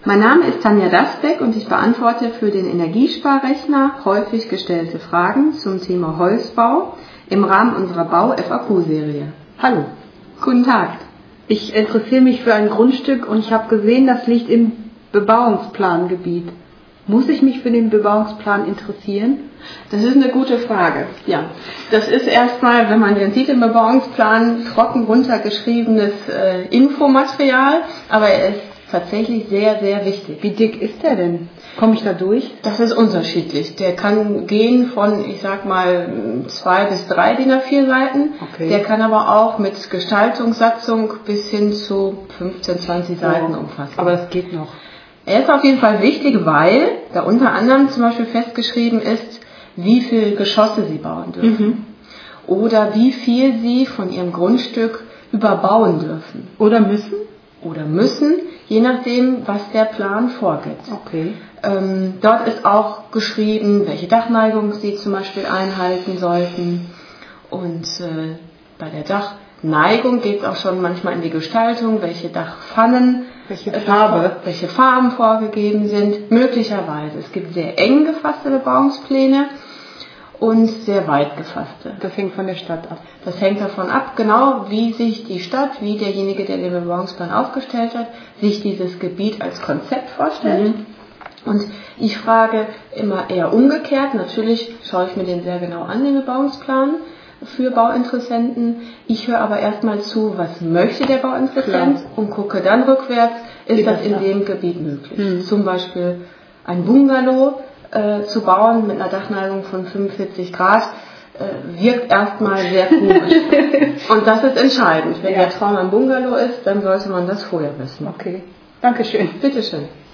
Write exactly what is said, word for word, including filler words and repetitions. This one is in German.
Mein Name ist Tanja Dasbeck und ich beantworte für den Energiesparrechner häufig gestellte Fragen zum Thema Holzbau im Rahmen unserer Bau-F A Q-Serie. Hallo. Guten Tag. Ich interessiere mich für ein Grundstück und ich habe gesehen, das liegt im Bebauungsplangebiet. Muss ich mich für den Bebauungsplan interessieren? Das ist eine gute Frage. Ja, das ist erstmal, wenn man den sieht im Bebauungsplan, trocken runtergeschriebenes äh, Infomaterial, aber er ist tatsächlich sehr, sehr wichtig. Wie dick ist der denn? Komme ich da durch? Das ist unterschiedlich. Der kann gehen von, ich sag mal, zwei bis drei D I N A vier Seiten. Okay. Der kann aber auch mit Gestaltungssatzung bis hin zu fünfzehn, zwanzig Seiten oh. umfassen. Aber das geht noch. Er ist auf jeden Fall wichtig, weil da unter anderem zum Beispiel festgeschrieben ist, wie viele Geschosse Sie bauen dürfen. Mhm. Oder wie viel Sie von Ihrem Grundstück überbauen dürfen. Oder müssen? Oder müssen, je nachdem, was der Plan vorgibt. Okay. Ähm, dort ist auch geschrieben, welche Dachneigung Sie zum Beispiel einhalten sollten. Und äh, bei der Dachneigung geht es auch schon manchmal in die Gestaltung, welche Dachpfannen, welche Farbe, äh, welche Farben vorgegeben sind. Möglicherweise. Es gibt sehr eng gefasste Bebauungspläne und sehr weit gefasste. Das hängt von der Stadt ab. Das hängt davon ab, genau wie sich die Stadt, wie derjenige, der den Bebauungsplan aufgestellt hat, sich dieses Gebiet als Konzept vorstellt. Mhm. Und ich frage immer eher umgekehrt. Natürlich schaue ich mir den sehr genau an, den Bebauungsplan für Bauinteressenten. Ich höre aber erstmal zu, was möchte der Bauinteressent, klar, und gucke dann rückwärts, ist wie das in dem Gebiet möglich. Mhm. Zum Beispiel ein Bungalow äh, zu bauen mit einer Dachneigung von fünfundvierzig Grad äh, wirkt erstmal sehr komisch. Und das ist entscheidend. Wenn ja. der Traum ein Bungalow ist, dann sollte man das vorher wissen. Okay, Dankeschön. Bitteschön.